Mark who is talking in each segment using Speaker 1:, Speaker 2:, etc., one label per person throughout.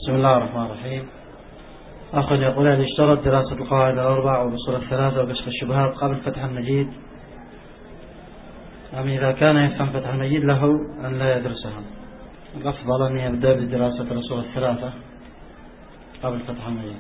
Speaker 1: بسم الله الرحمن الرحيم. أخ يقول: هل يشترط دراسة القواعد الأربع والأصول الثلاثة وكشف الشبهات قبل فتح المجيد؟ أم إذا كان يفهم فتح المجيد له أن لا يدرسها؟ الأفضل أن يبدأ بدراسة الأصول الثلاثة قبل فتح المجيد.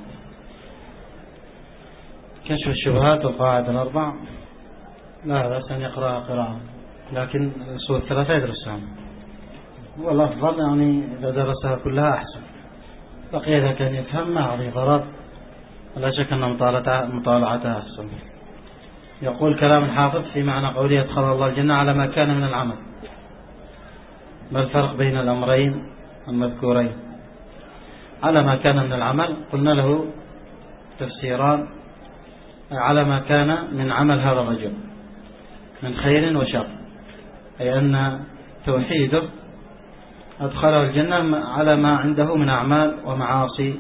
Speaker 1: كشف الشبهات والقواعد الأربع لا بأس أن يقرأ قراءة، لكن الأصول الثلاثة يدرسها، والأفضل يعني إذا درسها كلها أحسن. بقي إذا كان يفهم ما عليه ضرر، لا شك أن مطالعتها أحسن. يقول كلام الحافظ في معنى قوله: يدخل الله الجنة على ما كان من العمل. ما الفرق بين الأمرين المذكورين؟ على ما كان من العمل قلنا له تفسيران: على ما كان من عمل هذا الرجل من خير وشر، أي أن توحيده أدخله الجنة على ما عنده من أعمال ومعاصي.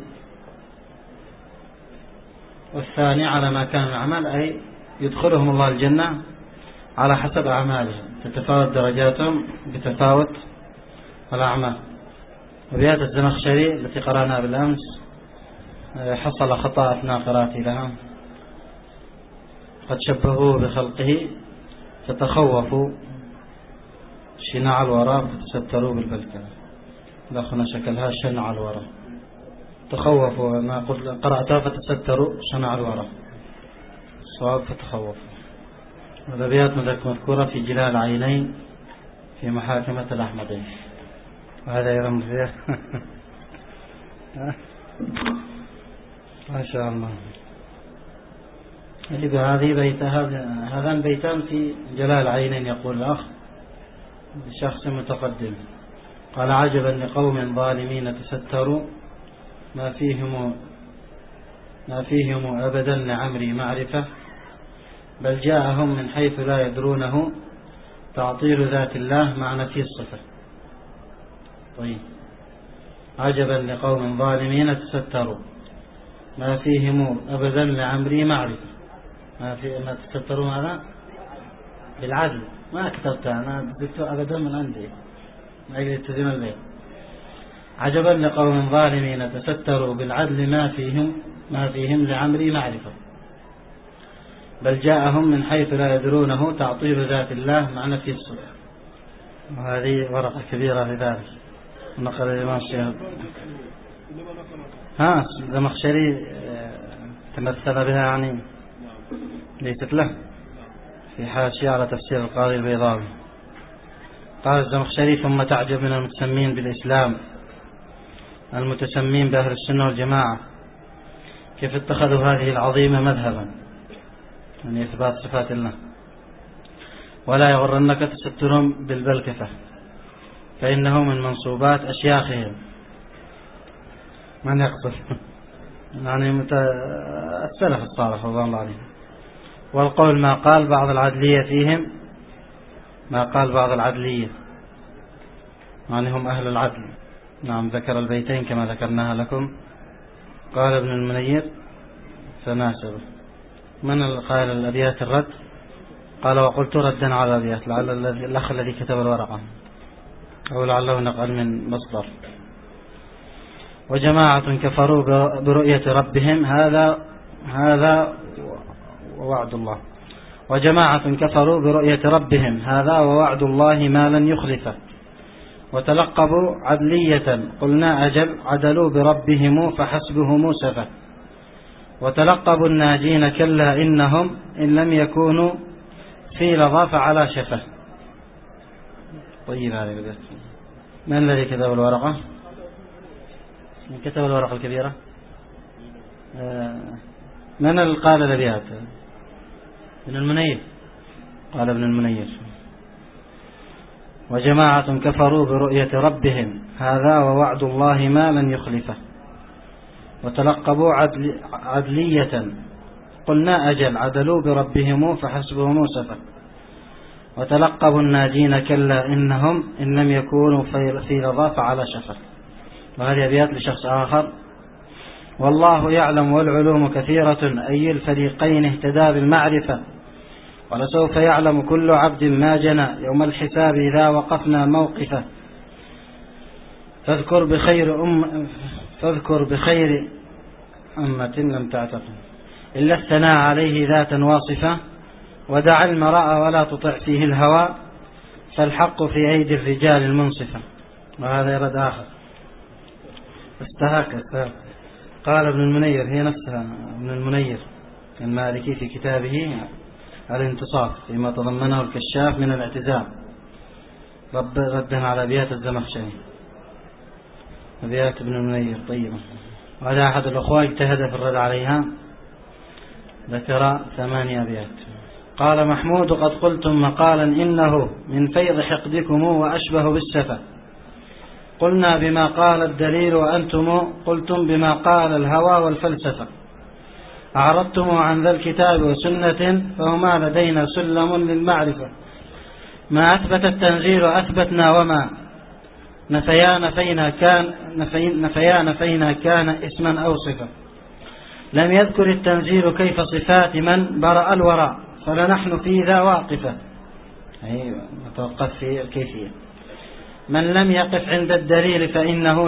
Speaker 1: والثاني على ما كان من عمل، أي يدخلهم الله الجنة على حسب أعمالهم، تتفاوت درجاتهم بتفاوت الأعمال. وبيات الزمخشري التي قرأناها بالأمس حصل خطأ أثناء قراءتي لها، قد شبهوه بخلقه فتخوفوا شناع الوراء فتستروا بالبلكة. الأخنا شكلها شنع الوراء، تخوفوا ما قرأتها فتستروا شنع الوراء، الصواب فتخوفوا. والأبيات مذكورة في جلال العينين في محاكمة الأحمدين، وهذا أيضا فيه ما شاء الله. هذان بيتان في جلال العينين. يقول الأخ لشخص متقدم: قال: عجبا لقوم ظالمين تستروا ما فيهم أبدا لعمري معرفة، بل جاءهم من حيث لا يدرونه تعطيل ذات الله مع نفي الصفة. طيب، عجبا لقوم ظالمين تستروا ما فيهم أبدا لعمري معرفة. ما تستروا هذا بالعدل، ما كتبت أنا ذكرت أبدا من عندي ما يلتزم البيت. عجبا لقوم ظالمين تستروا بالعدل ما فيهم لعمري معرفة، بل جاءهم من حيث لا يدرونه تعطيل ذات الله مع نفي الصفة. وهذه ورقة كبيرة في ذلك، نقل الإمام الشيخ الزمخشري تمثل بها، يعني ليست له، في حاشية على تفسير القاضي البيضاوي. قال الزمخشري: ثم تعجب من المتسمين بالإسلام المتسمين بأهل السنة والجماعة كيف اتخذوا هذه العظيمة مذهبا من إثبات صفات الله. ولا يغرنك تسترهم بالبلكفة، فإنه من منصوبات أشياخهم. من يقصد؟ يعني السلف الصالح رضي الله عنهم. والقول ما قال بعض العدلية فيهم، ما قال بعض العدلية يعني هم أهل العدل. نعم، ذكر البيتين كما ذكرناها لكم. قال ابن المنير فناسبه. من القائل الأبيات الرد؟ قال: وقلت ردا على الأبيات، لعل الأخ الذي كتب الورقة أو لعله نقل من مصدر. وجماعة كفروا برؤية ربهم هذا ووعد الله. وجماعة كفروا برؤية ربهم هذا ووعد الله ما لن يخلفه، وتلقبوا عدلية قلنا أجل عدلوا بربهم فحسبهم سفة، وتلقبوا الناجين كلا إنهم إن لم يكونوا في لظى فعلى شفة. طيب، هذه البيت من الذي كتب الورقة؟ من كتب الورقة الكبيرة؟ من قال الأبيات؟ ابن المنير. قال ابن المنير: وجماعة كفروا برؤية ربهم هذا ووعد الله ما لن يخلفه، وتلقبوا عدلية قلنا أجل عدلوا بربهم فحسبهم سفة، وتلقبوا الناجين كلا إنهم إن لم يكونوا في لظى فعلى شفة. وهذه أبيات لشخص آخر: والله يعلم والعلوم كثيرة أي الفريقين اهتدى بالمعرفة، ولسوف يعلم كل عبد ما جنى يوم الحساب إذا وقفنا موقفه، فاذكر بخير أمة لم تعتقم إلا الثناء عليه ذاتا واصفة ودع المراء ولا تطع فيه الهوى فالحق في أيدي الرجال المنصفة. وهذا يرد آخر استهاك. قال ابن المنير، هي نفسها ابن المنير المالكي في كتابه الانتصاف فيما تضمنه الكشاف من الاعتزال ردا على أبيات الزمخشري، أبيات ابن المنير طيبة. وهذا أحد الأخوة اجتهد في الرد عليها، ذكر 8 أبيات. قال محمود قد قلتم مقالا إنه من فيض حقدكم وأشبه بالسفة، قلنا بما قال الدليل وأنتم قلتم بما قال الهوى والفلسفة، أعرضتم عن ذا الكتاب وسنة فهما لدينا سلم للمعرفة، ما أثبت التنزيل أثبتنا وما نفيا نفينا كان اسما أو صفة، لم يذكر التنزيل كيف صفات من برأ الوراء فلنحن في ذا واقفة. أيوة نتوقف في الكيفية. من لم يقف عند الدليل فإنه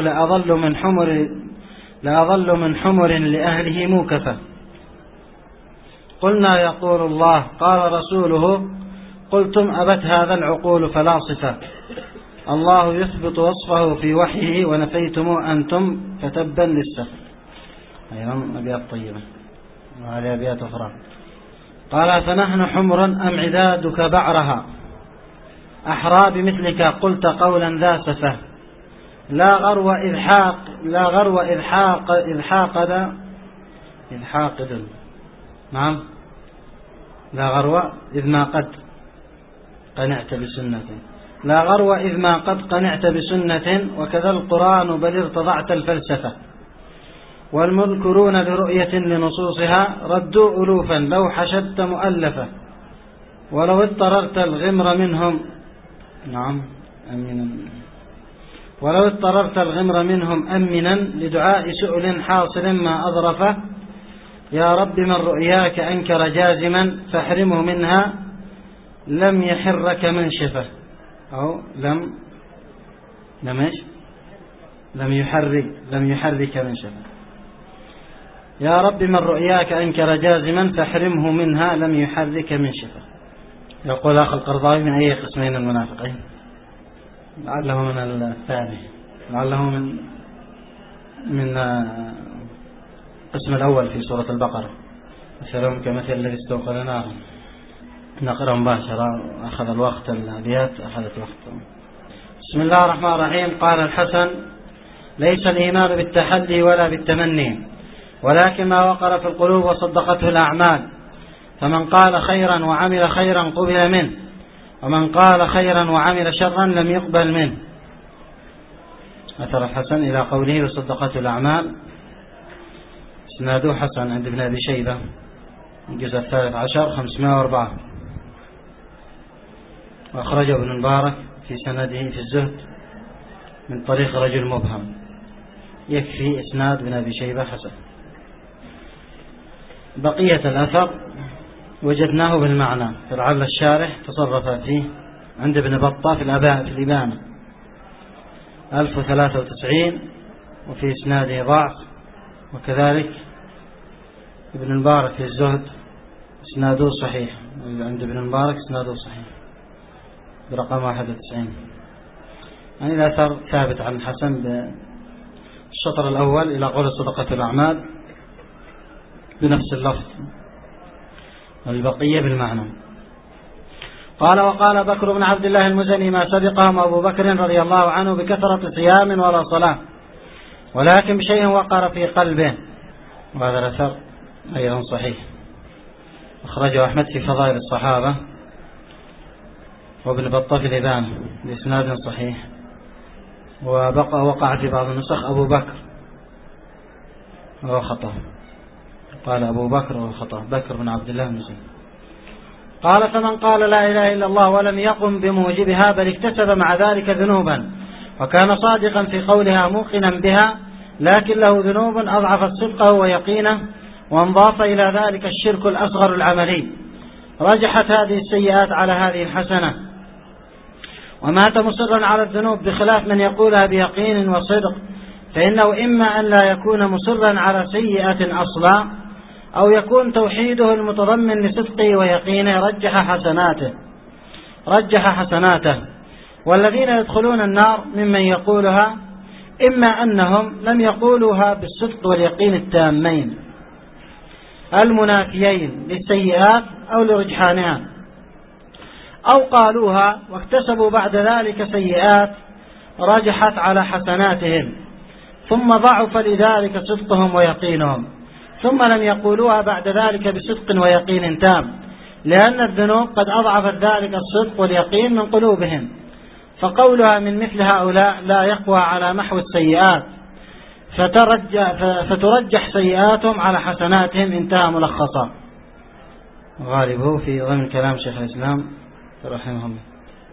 Speaker 1: لأضل من حمر لأهله موكفة، قلنا يقول الله قال رسوله قلتم أبت هذا العقول فلاصفة، الله يثبت وصفه في وحيه ونفيتم أنتم فتبا للسفر. أيضا أبيات طيبة. وهذه أبيات أخرى. قال فنحن حمر أم عدادك بعرها، أحرى بمثلك قلت قولا ذا سفه، لا غرو إذ حاقد نعم لا غرو إذ ما قد قنعت بسنة، لا غرو إذ ما قد قنعت بسنة، وكذا القرآن بل ارتضعت الفلسفة، والمنكرون لرؤية لنصوصها ردوا ألوفا لو حشدت مؤلفة، ولو اضطررت الغمر منهم نعم أمنا، ولو اضطررت الغمر منهم أمنا لدعاء سؤل حاصل ما أظرفه، يا رب من رؤياك أنكر جازما فاحرمه منها لم يحرك منشفه، أو لم يحرك منشفه، يا رب من رؤياك أنكر جازما فاحرمه منها لم يحرك منشفه. يقول أخ القرضاوي من أي قسمين المنافقين؟ لعله من الثاني، لعله من القسم الأول في سورة البقرة، مثلهم كمثل الذي استوقد نارا. نقرأ مباشرة، أخذ الوقت الأبيات أخذت وقت. بسم الله الرحمن الرحيم. قال الحسن ليس الإيمان بالتحلي ولا بالتمني، ولكن ما وقر في القلوب وصدقته الأعمال، فمن قال خيرا وعمل خيرا قبل منه، ومن قال خيرا وعمل شرا لم يقبل منه. أثر الحسن إلى قوله وصدقته الأعمال، اسناده حسن عند ابن أبي شيبة الجزء 13 504، وأخرجه ابن المبارك في سنده في الزهد من طريق رجل مبهم، يكفي إسناد ابن أبي شيبة حسن. بقية الأثر وجدناه بالمعنى، فلعل الشارح تصرف فيه عند ابن بطة في الإبانة 1093، وفي إسناده ضعف، وكذلك ابن المبارك في الزهد إسناده صحيح، عند ابن المبارك إسناده صحيح برقم 91. يعني الأثر ثابت عن الحسن بالشطر الأول إلى قول صدقة الأعمال بنفس اللفظ، والبقية بالمعنى. قال وقال بكر بن عبد الله المزني ما سبقهم أبو بكر رضي الله عنه بكثرة صيام ولا صلاة، ولكن بشيء وقر في قلبه. وهذا الأثر أيضا صحيح، أخرجه أحمد في فضائل الصحابة، وابن بطة في الإبانة بإسناد صحيح، وقع في بعض النسخ أبو بكر وهو خطأ، قال أبو بكر وهو خطأ، بكر بن عبد الله المزني. قال فمن قال لا إله إلا الله ولم يقم بموجبها بل اكتسب مع ذلك ذنوبا، وكان صادقا في قولها موقنا بها، لكن له ذنوب أضعفت صدقه ويقينه، وانضاف إلى ذلك الشرك الأصغر العملي، رجحت هذه السيئات على هذه الحسنة، ومات مصرا على الذنوب، بخلاف من يقولها بيقين وصدق فإنه إما أن لا يكون مصرا على سيئة أصلا، أو يكون توحيده المتضمن لصدقه ويقينه رجح حسناته. والذين يدخلون النار ممن يقولها إما أنهم لم يقولوها بالصدق واليقين التامين المنافيين للسيئات أو لرجحانها، أو قالوها واكتسبوا بعد ذلك سيئات رجحت على حسناتهم، ثم ضعف لذلك صدقهم ويقينهم، ثم لم يقولوها بعد ذلك بصدق ويقين تام، لأن الذنوب قد أضعفت ذلك الصدق واليقين من قلوبهم، فقولها من مثل هؤلاء لا يقوى على محو السيئات، فترجح سيئاتهم على حسناتهم. انتهى ملخصا. غالبه في ضمن كلام شيخ الإسلام رحمه الله.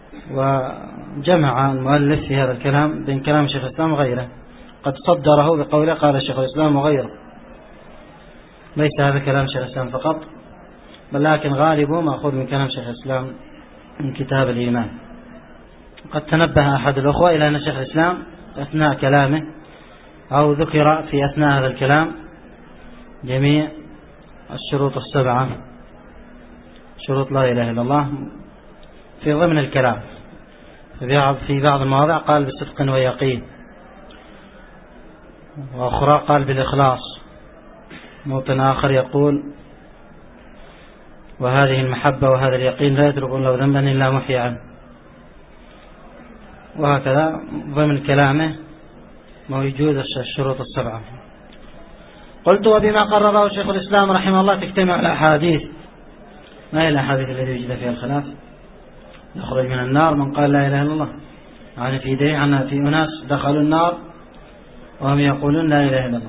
Speaker 1: وجمع المؤلف في هذا الكلام بين كلام شيخ الإسلام وغيره، قد صدره بقوله قال شيخ الإسلام وغيره، ليس هذا كلام شيخ الإسلام فقط، بل لكن غالبه مأخوذ من كلام شيخ الإسلام من كتاب الإيمان. قد تنبه أحد الأخوة إلى أن شيخ الإسلام أثناء كلامه أو ذكر في أثناء هذا الكلام جميع الشروط السبعة، شروط لا إله إلا الله، في ضمن الكلام. في بعض المواضع قال بصدق ويقين، وأخرى قال بالإخلاص. موطن آخر يقول وهذه المحبة وهذا اليقين لا يتركون له ذنبا إلا محي عنه. وهكذا ضمن كلامه موجود الشروط السبعة. قلت وبما قرره شيخ الإسلام رحمه الله تجتمع الأحاديث. ما هي الأحاديث التي يوجد فيها الخلاف؟ يخرج من النار من قال لا إله إلا الله، يعني في دليل عن في أناس دخلوا النار وهم يقولون لا إله إلا الله.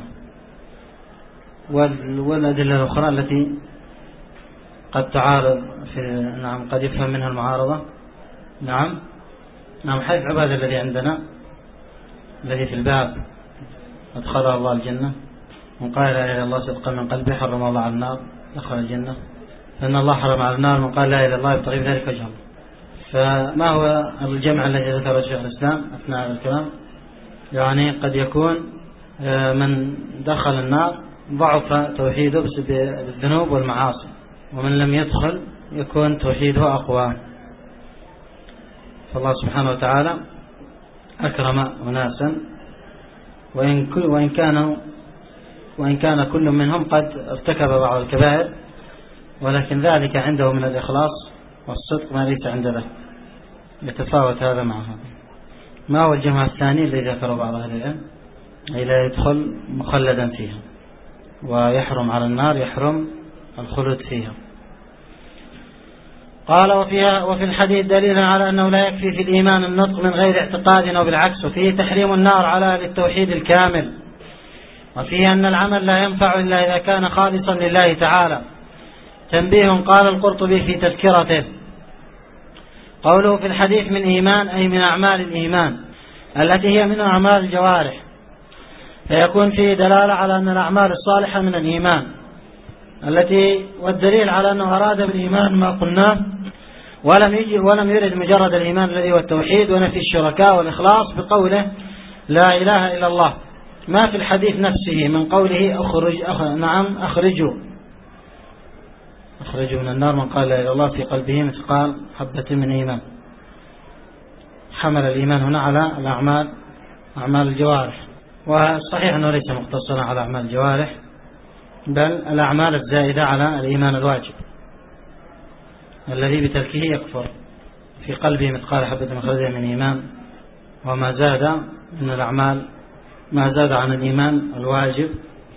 Speaker 1: والأدلة الأخرى التي قد تعارض نعم قد يفهم منها المعارضة. نعم حيث عبادة الذي عندنا الذي في الباب أدخل الله الجنة، من قال لا إله إلا الله صدقا من قلبه حرم الله على النار دخل الجنة، فإن الله حرم على النار من قال لا إله إلا الله يبتغي بذلك وجه الله. فما هو الجمع الذي ذكره شيخ الإسلام أثناء الكلام؟ يعني قد يكون من دخل النار ضعف توحيده بالذنوب والمعاصي، ومن لم يدخل يكون توحيده أقوى. فالله سبحانه وتعالى أكرم أناسا وإن كان كل منهم قد ارتكب بعض الكبائر، ولكن ذلك عنده من الإخلاص والصدق ما ليس عند له، يتفاوت هذا مع هذا. ما هو الجمع الثاني الذي ذكره بعض أهل العلم؟ أي لا يدخل مخلدا فيها، ويحرم على النار يحرم الخلود فيها. قال وفي الحديث دليل على أنه لا يكفي في الإيمان النطق من غير اعتقاد أو بالعكس، وفيه تحريم النار على للتوحيد الكامل، وفيه أن العمل لا ينفع إلا إذا كان خالصا لله تعالى. تنبيه قال القرطبي في تذكرته قوله في الحديث من إيمان أي من أعمال الإيمان التي هي من أعمال الجوارح، فيكون فيه دلالة على أن الأعمال الصالحة من الإيمان والدليل على أنه أراد بالإيمان ما قلناه، ولم يرد مجرد الإيمان الذي هو التوحيد ونفي الشركاء والإخلاص بقوله لا إله إلا الله، ما في الحديث نفسه من قوله أخرجوا من النار من قال لا إله إلا الله في قلبه مثقال حبة من إيمان. حمل الإيمان هنا على أعمال الجوارح، والصحيح أنه ليس مقتصرا على أعمال الجوارح، بل الأعمال الزائدة على الإيمان الواجب الذي بتركه يكفر، في قلبه مثقال حبة من خردل من إيمان، وما زاد من الأعمال ما زاد عن الإيمان الواجب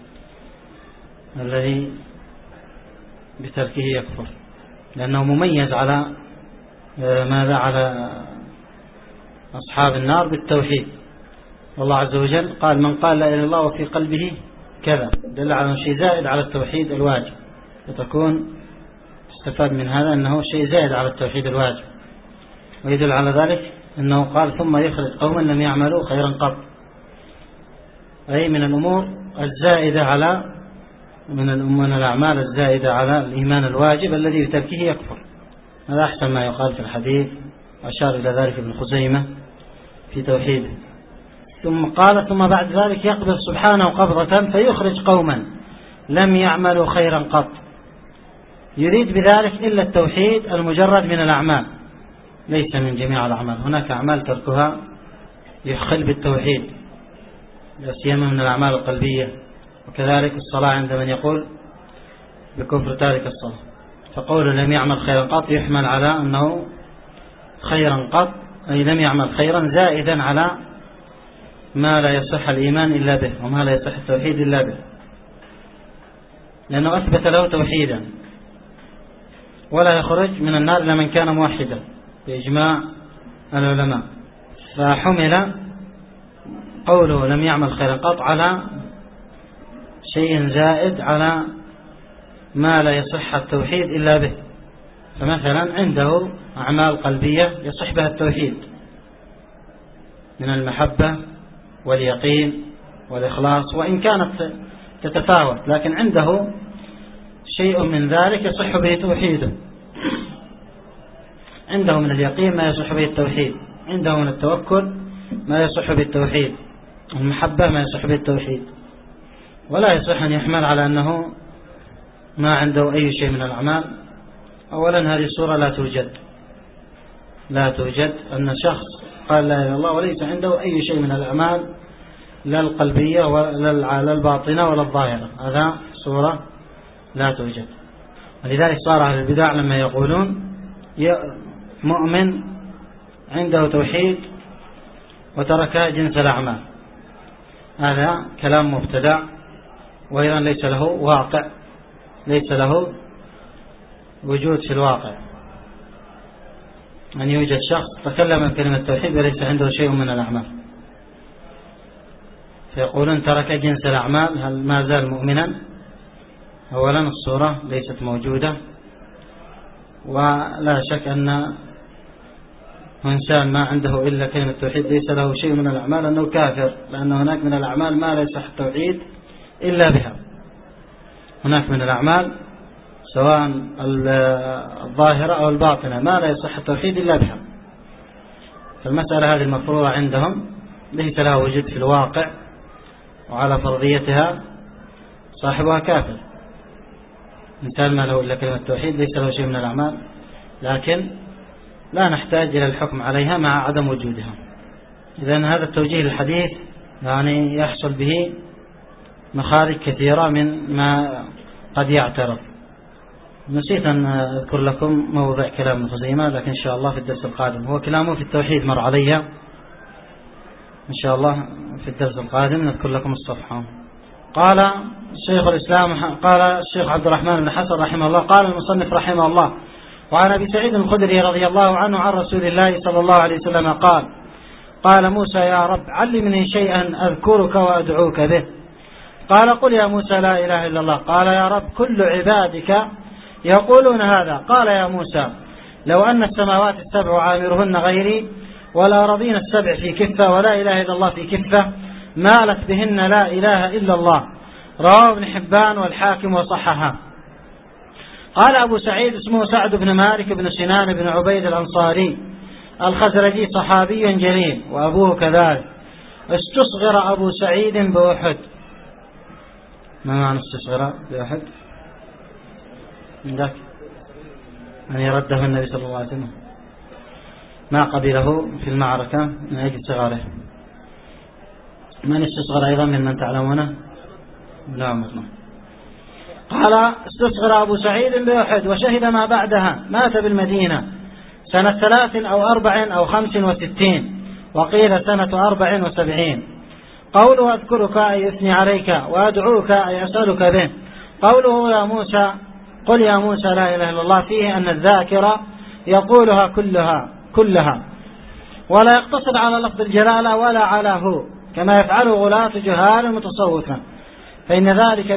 Speaker 1: الذي بتركه يكفر، لأنه مميز على ماذا على أصحاب النار بالتوحيد. والله عز وجل قال من قال لا إله إلا الله وفي قلبه كذا، دل على شيء زائد على التوحيد الواجب، فتكون استفاد من هذا أنه شيء زائد على التوحيد الواجب. ويدل على ذلك أنه قال ثم يخرج قوما لم يعملوا خيرا قط، أي من الأمور الزائدة على من الأعمال الزائدة على الإيمان الواجب الذي بتركه يكفر. هذا أحسن ما يقال في الحديث، أشار إلى ذلك ابن خزيمة في توحيده. ثم قال ثم بعد ذلك يقبض سبحانه قبضة فيخرج قوما لم يعملوا خيرا قط، يريد بذلك إلا التوحيد المجرد من الأعمال، ليس من جميع الأعمال. هناك أعمال تركها يخل بالتوحيد، لا سيما من الأعمال القلبية، وكذلك الصلاة عند من يقول بكفر تارك الصلاة، فقول لم يعمل خيرا قط يحمل على أنه خيرا قط أي لم يعمل خيرا زائدا على ما لا يصح الإيمان إلا به وما لا يصح التوحيد إلا به، لأنه أثبت له توحيدا، ولا يخرج من النار إلا من كان موحدا بإجماع العلماء. فحمل قوله لم يعمل خيرا قط على شيء زائد على ما لا يصح التوحيد إلا به. فمثلا عنده أعمال قلبية يصح بها التوحيد من المحبة واليقين والإخلاص، وإن كانت تتفاوت، لكن عنده شيء من ذلك يصح به توحيده. عنده من اليقين ما يصح به التوحيد، عنده من التوكل ما يصح به التوحيد، المحبة ما يصح به التوحيد، ولا يصح أن يحمل على أنه ما عنده أي شيء من الأعمال. أولا هذه الصورة لا توجد أن شخص قال لا إله إلا الله وليس عنده أي شيء من الأعمال، لا القلبية ولا الباطنة ولا الظاهرة، هذا صورة لا توجد. ولذلك صار أهل البدع لما يقولون مؤمن عنده توحيد وترك جنس الأعمال، هذا كلام مبتدع، وأيضا ليس له واقع، ليس له وجود في الواقع. أن يوجد شخص تكلم بكلمة التوحيد وليس عنده شيء من الأعمال، فيقولون ترك جنس الأعمال، هل ما زال مؤمنا؟ أولا الصورة ليست موجودة، ولا شك أن إنسان ما عنده إلا كلمة التوحيد ليس له شيء من الأعمال أنه كافر، لأن هناك من الأعمال ما لا يصح التوحيد إلا بها. هناك من الأعمال سواء الظاهرة أو الباطنة ما لا يصح التوحيد إلا بها، فالمسألة هذه المفروضة عندهم ليس لها وجود في الواقع، وعلى فرضيتها صاحبها كافر. إنسان ما له إلا كلمة التوحيد ليس له شيء من الأعمال، لكن لا نحتاج إلى الحكم عليها مع عدم وجودها. إذن هذا التوجيه للحديث يعني يحصل به مخارج كثيرة من ما قد يعترض. نسيت أن أذكر لكم موضع كلام ابن خزيمة، لكن إن شاء الله في الدرس القادم، هو كلامه في التوحيد مر علي، إن شاء الله في الدرس القادم نذكر لكم الصفحة. قال الشيخ الإسلام، قال الشيخ عبد الرحمن بن حسن رحمه الله، قال المصنف رحمه الله: وعن أبي سعيد الخدري رضي الله عنه عن رسول الله صلى الله عليه وسلم قال موسى: يا رب علمني شيئا أذكرك وأدعوك به. قال: قل يا موسى لا إله إلا الله. قال: يا رب كل عبادك يقولون هذا. قال: يا موسى لو أن السماوات السبع عامرهن غيري ولا رضين السبع في كفة ولا إله إلا الله في كفة مالت بهن لا إله إلا الله. رواه ابن حبان والحاكم وصححه. قال أبو سعيد اسمه سعد بن مالك بن سنان بن عبيد الأنصاري الخزرجي، صحابي جليل، وأبوه كذلك. استصغر أبو سعيد بأحد. ما معنى استصغر بأحد؟ من ذاك أن يرده النبي صلى الله عليه وسلم، ما قبله في المعركة من أجل صغاره. من استصغر أيضا من تعلمونه؟ ابن عمر. قال: استصغر أبو سعيد بأحد وشهد ما بعدها، مات بالمدينة سنة 3 أو 4 أو 65، وقيل سنة 74. قوله أذكرك أي أثني عليك، وأدعوك أي أسألك به. قوله يا موسى قل يا موسى لا إله إلا الله فيه أن الذاكرة يقولها كلها ولا يقتصر على لفظ الجلالة ولا على هو، كما يفعله غلاة جهال المتصوفة، فإن ذلك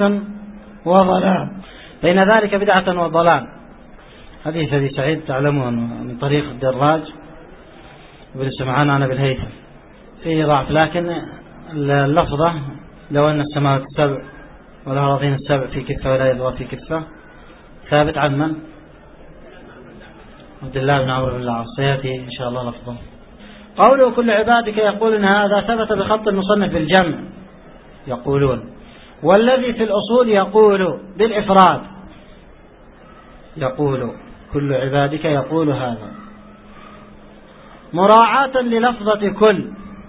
Speaker 1: بدعة وضلال. حديث أبي سعيد تعلمون من طريق الدراج وابن سمعان عن أبي الهيثم فيه ضعف، لكن اللفظة لو أن السماوات السبع والأراضين السبع في كفة ولا يضوى في كفة ثابت عن من؟ عبد الله بن عمرو بن العاص، سيأتي إن شاء الله لفظه. قوله كل عبادك يقولون هذا ثبت بخط المصنف بالجمع يقولون، والذي في الأصول يقول بالإفراد، يقول كل عبادك يقول هذا، مراعاة للفظة كل،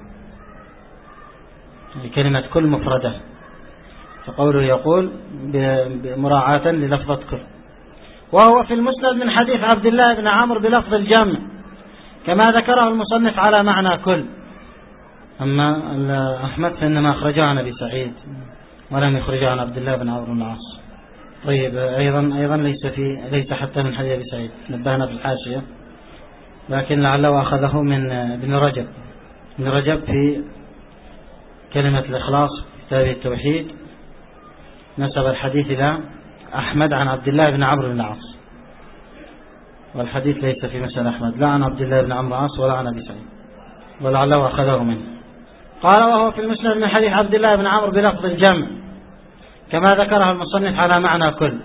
Speaker 1: كلمة كل مفردة، فقوله يقول بمراعاة للفظة كل. وهو في المسند من حديث عبد الله بن عمرو بلفظ الجمع كما ذكره المصنف على معنى كل. أما أحمد فإنما أخرجه عن أبي سعيد ولم يخرجه عن عبد الله بن عمرو بن العاص. طيب أيضا ليس حتى من حديث أبي سعيد، نبهنا في الحاشية، لكن لعله أخذه من ابن رجب في كلمة الإخلاص كتاب التوحيد، نسب الحديث إلى أحمد عن عبد الله بن عمرو بن العاص، والحديث ليس في مسند أحمد لا عن عبد الله بن عمرو بن العاص ولا عن أبي سعيد، ولعله أخذه منه. قال وهو في المسند من حديث عبد الله بن عمرو بلفظ الجمع كما ذكره المصنف على معنى كل.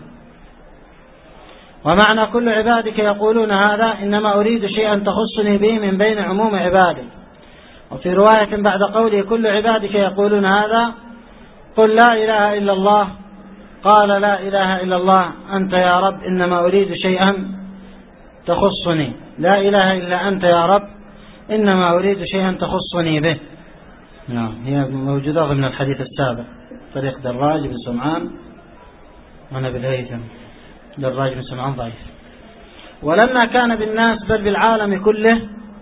Speaker 1: ومعنى كل عبادك يقولون هذا إنما أريد شيئا تخصني به من بين عموم عبادك. وفي رواية بعد قوله كل عبادك يقولون هذا قل لا إله إلا الله، قال لا إله إلا الله أنت يا رب إنما أريد شيئا تخصني، لا إله إلا أنت يا رب إنما أريد شيئا تخصني به. نعم، هي موجودة ضمن الحديث السابق، طريق دراج بن سمعان وأنا بالهيثم. دراج بن سمعان ضعيف. ولما كان بالناس بل بالعالم كله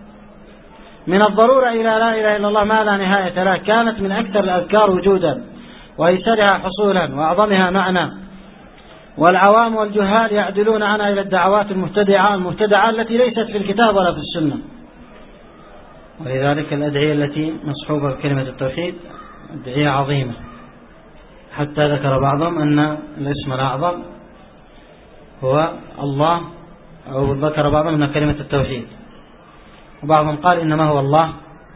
Speaker 1: من الضرورة إلى لا إله إلا الله ما لا نهاية له، كانت من أكثر الأذكار وجودا وأيسرها حصولا وأعظمها معنى، والعوام والجهال يعدلون عنها إلى الدعوات المبتدعة التي ليست في الكتاب ولا في السنة. ولذلك الأدعية التي مصحوبة بكلمة التوحيد أدعية عظيمة، حتى ذكر بعضهم أن الاسم الأعظم هو الله، أو ذكر بعضهم أن كلمة التوحيد، وبعضهم قال إنما هو الله،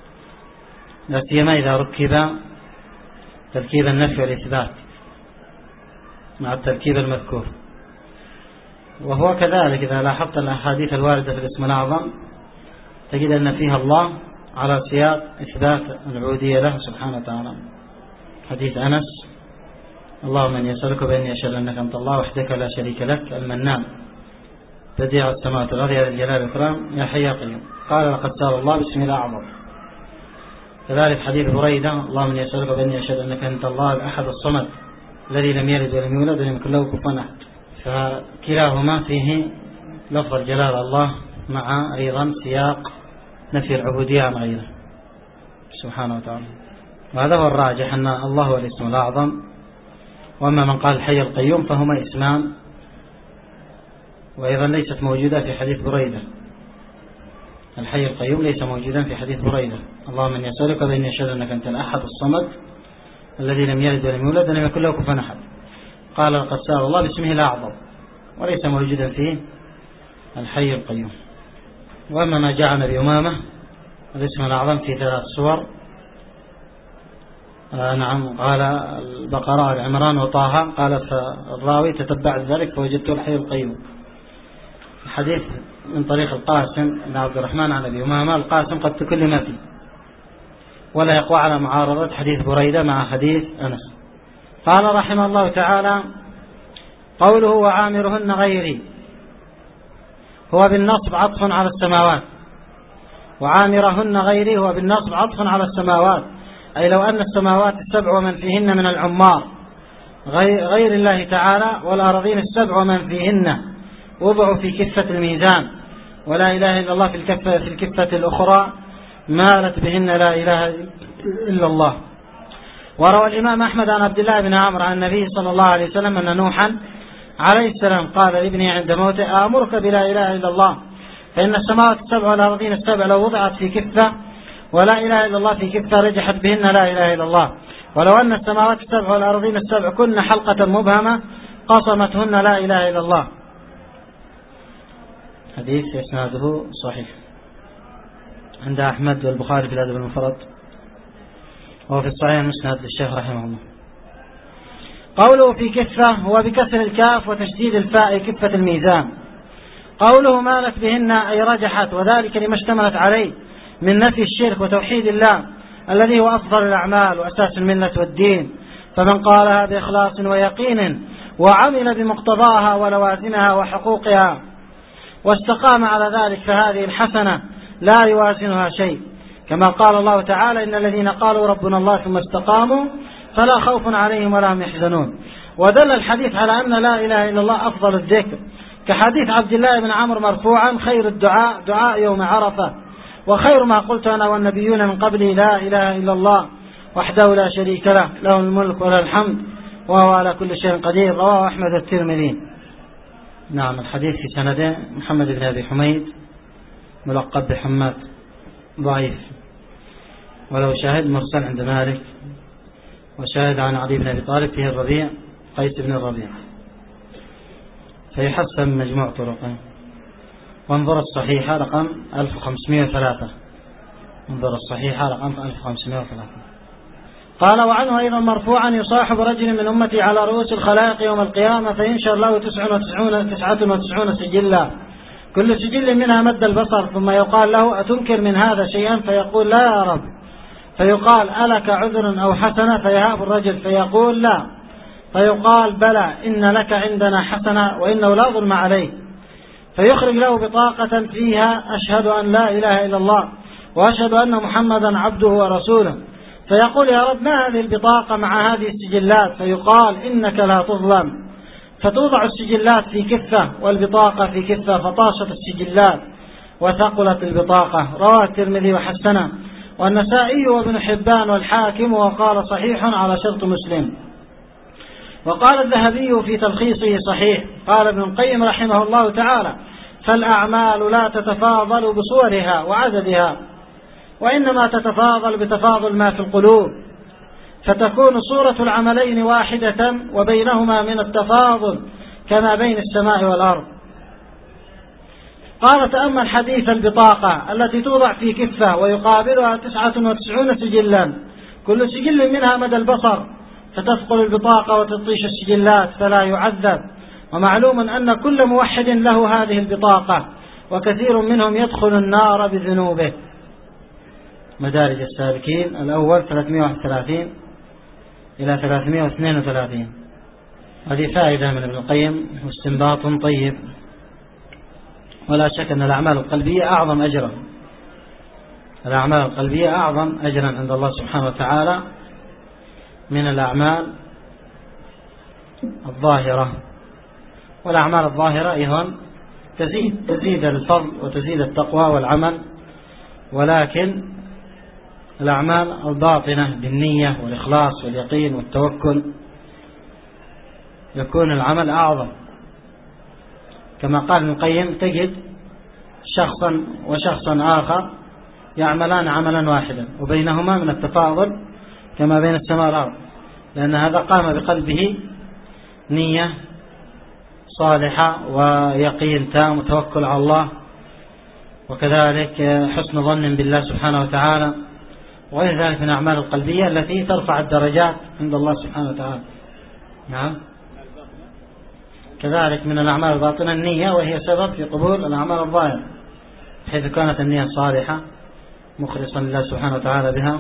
Speaker 1: لا سيما إذا ركب تركيب النفي والإثبات مع التركيب المذكور. وهو كذلك إذا لاحظت الأحاديث الواردة في الاسم الأعظم تجد أن فيها الله على سياق إثبات العبودية له سبحانه وتعالى. حديث أنس اللهم إني أسألك بأني أشهد أنك أنت الله وحدك لا شريك لك المنان بديع السماوات والأرض يا ذا الجلال والإكرام يا حي يا قيوم، قال لقد سأل الله باسمه الأعظم. كذلك حديث بريدة اللهم إني أسألك بأني أشهد أنك أنت الله الأحد الصمد الذي لم يلد ولم يولد ولم يكن له كفوا أحد. فكلاهما فيه لفظ الجلال الله مع أيضا سياق نفي العبودية عن غيره سبحانه وتعالى. وهذا هو الراجح أن الله هو الاسم الأعظم. وأما من قال الحي القيوم فهما اسمان، وأيضا ليست موجودة في حديث بريدة. الحي القيوم ليس موجودا في حديث بريدة اللهم إني أسألك بأني أشهد أنك أنت الأحد الصمد الذي لم يلد ولم يولد ولم يكن له كفوا أحد. قال لقد سأل الله باسمه الأعظم، وليس موجودا فيه الحي القيوم. وأما ما جاء عن أبي أمامة الاسم الأعظم في 3 صور، نعم، قال البقرة العمران وطه، قال فالراوي تتبعت ذلك فوجدت الحي القيوم. الحديث من طريق القاسم بن عبد الرحمن عن أبي أمامة، القاسم قد تكلم فيه ولا يقوى على معارضة حديث بريدة مع حديث أنس. قال رحمه الله تعالى قوله وعامرهن غيري هو بالنصب عطف على السماوات، وعامرهن غيري هو بالنصب عطف على السماوات، أي لو أن السماوات السبع ومن فيهن من العمار غير الله تعالى والأرضين السبع ومن فيهن وضعوا في كفة الميزان ولا إله إلا الله في الكفة الأخرى مالت بهن لا إله إلا الله. وروى الإمام أحمد عن عبد الله بن عمرو عن النبي صلى الله عليه وسلم أن نوحا عليه السلام قال لابنه عند موته آمرك بلا إله إلا الله، فإن السماوات السبع والأرضين السبع لو وضعت في كفة ولا إله إلا الله في كفة رجحت بهن لا إله إلا الله، ولو أن السماوات السبع والأرضين السبع كن حلقة مبهمة قصمتهن لا إله إلا الله. حديث إسناده صحيح عند أحمد والبخاري في الأدب المفرد، وهو في الصحيح المسند للشيخ رحمه الله. قوله في كفة هو بكسر الكاف وتشديد الفاء كفة الميزان. قوله مالت بهن أي رجحت، وذلك لما اشتملت عليه من نفي الشرك وتوحيد الله الذي هو أفضل الأعمال وأساس الملة والدين. فمن قالها بإخلاص ويقين وعمل بمقتضاها ولوازمها وحقوقها واستقام على ذلك فهذه الحسنة لا يوازنها شيء، كما قال الله تعالى: إن الذين قالوا ربنا الله ثم استقاموا فلا خوف عليهم ولا هم يحزنون. ودل الحديث على أن لا إله إلا الله أفضل الذكر، كحديث عبد الله بن عمرو مرفوعا: خير الدعاء دعاء يوم عرفة، وخير ما قلت أنا والنبيون من قبلي لا إله إلا الله وحده لا شريك له، له الملك وله الحمد وهو على كل شيء قدير. رواه أحمد الترمذي. نعم. الحديث في سنده محمد بن أبي حميد ملقب بحماد ضعيف، ولو شاهد مرسل عند مالك، وشاهد عن علي بن أبي طالب فيه الربيع قيس بن الربيع، فيحسن مجموع طرقه. وانظر الصحيحة رقم 1503. انظر الصحيحة رقم 1503. قال: وعنه أيضا مرفوعا: يصاحب رجل من أمتي على رؤوس الخلائق يوم القيامة فينشر له 99 سجلا، كل سجل منها مد البصر، ثم يقال له: أتنكر من هذا شيئا؟ فيقول: لا يا رب. فيقال: ألك عذر أو حسنة؟ فيهاب الرجل فيقول: لا. فيقال: بلى، إن لك عندنا حسنة وإنه لا ظلم عليه. فيخرج له بطاقة فيها: أشهد أن لا إله إلا الله وأشهد أن محمدا عبده ورسوله. فيقول: يا رب، ما هذه البطاقة مع هذه السجلات؟ فيقال: إنك لا تظلم. فتوضع السجلات في كفة والبطاقة في كفة، فطاشت السجلات وثقلت البطاقة. رواه الترمذي وحسنه، والنسائي وابن حبان والحاكم، وقال: صحيح على شرط مسلم. وقال الذهبي في تلخيصه: صحيح. قال ابن القيم رحمه الله تعالى: فالأعمال لا تتفاضل بصورها وعددها، وإنما تتفاضل بتفاضل ما في القلوب، فتكون صورة العملين واحدة وبينهما من التفاضل كما بين السماء والأرض. قال: تأمل حديث البطاقة التي توضع في كفة ويقابلها 99 سجلا، كل سجل منها مدى البصر، فتثقل البطاقة وتطيش السجلات فلا يعذب. ومعلوم أن كل موحد له هذه البطاقة، وكثير منهم يدخل النار بذنوبه. مدارج السالكين الأول 331 إلى 332. هذه فائدة من ابن القيم واستنباط طيب. ولا شك أن الأعمال القلبية أعظم أجرا، الأعمال القلبية أعظم أجرا عند الله سبحانه وتعالى من الأعمال الظاهرة. والأعمال الظاهرة أيضا تزيد الفضل وتزيد التقوى والعمل، ولكن الأعمال الباطنة بالنية والإخلاص واليقين والتوكل يكون العمل أعظم. كما قال ابن القيم: تجد شخصا وشخصا آخر يعملان عملا واحدا وبينهما من التفاضل كما بين السماء والأرض، لأن هذا قام بقلبه نية صالحة ويقين تام وتوكل على الله، وكذلك حسن ظن بالله سبحانه وتعالى، وغير ذلك من الأعمال القلبية التي ترفع الدرجات عند الله سبحانه وتعالى. نعم. كذلك من الأعمال الباطنة النية، وهي سبب في قبول الأعمال الظاهرة، حيث كانت النية صالحة مخلصا لله سبحانه وتعالى بها.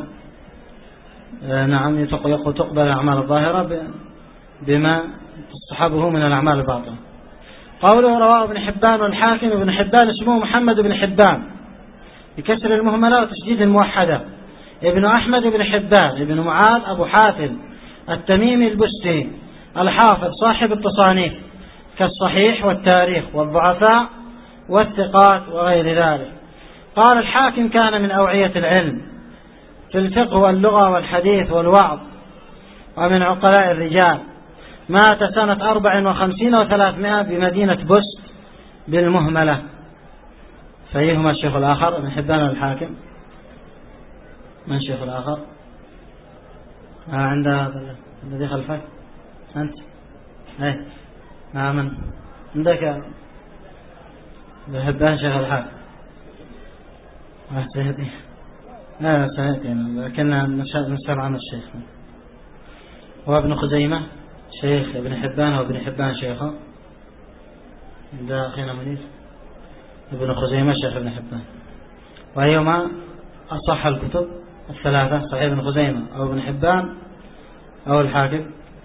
Speaker 1: نعم. تقبل الأعمال الظاهرة بما تصحبه من الأعمال الباطنة. قوله: رواه ابن حبان والحاكم. ابن حبان اسمه محمد بن حبان بكسر المهملة وتشديد الموحدة، ابن أحمد بن حبان ابن معاذ أبو حاتم التميمي البستي الحافظ صاحب التصانيف كالصحيح والتاريخ والضعفاء والثقات وغير ذلك. قال الحاكم: كان من أوعية العلم في الفقه واللغة والحديث والوعظ، ومن عقلاء الرجال. مات سنة 54 و300 بمدينة بست بالمهملة. فأيهما الشيخ الآخر، ابن حبان والحاكم؟ من الشيخ الآخر؟ عند هذا الذي خلفك أنت؟ ايه من عندك ابن حبان شيخ الحاكم؟ سيأتي. لا سيأتي، لكن نسأل عن الشيخ. هو ابن خزيمة شيخ ابن حبان، وابن حبان شيخه عند أخينا منير. ابن خزيمة شيخ ابن حبان. وأيهما أصح الكتب الثلاثة صحيح ابن خزيمة أو ابن حبان أو الحاكم.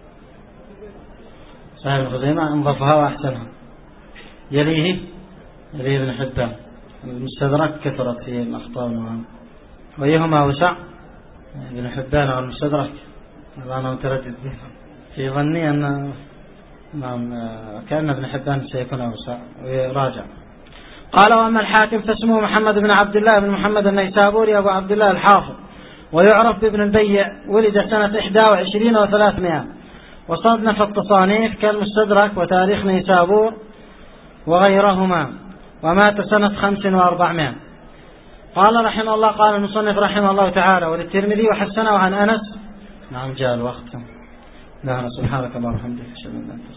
Speaker 1: صحيح ابن خزيمة انضفها وأحسنها، يليه ابن حبان. المستدرك كثرت فيه الأخطاء والمهام، وأيهما أوسع ابن حبان أو المستدرك؟ أنا متردد به في ظني أن كأن ابن حبان سيكون أوسع ويراجع. قال وأما الحاكم فاسمه محمد بن عبد الله بن محمد النيسابوري أبو عبد الله الحافظ، ويعرف بابن البيع، ولد سنة 21 و300، وصنف التصانيف كالمستدرك وتاريخ نيسابور وغيرهما، ومات سنة 4500. قال رحمه الله، قال المصنف رحمه الله تعالى وللترمذي وحسنه عن أنس. نعم جاء الوقت. لا سبحانك اللهم وبحمدك أشهد أن لا إله إلا أنت.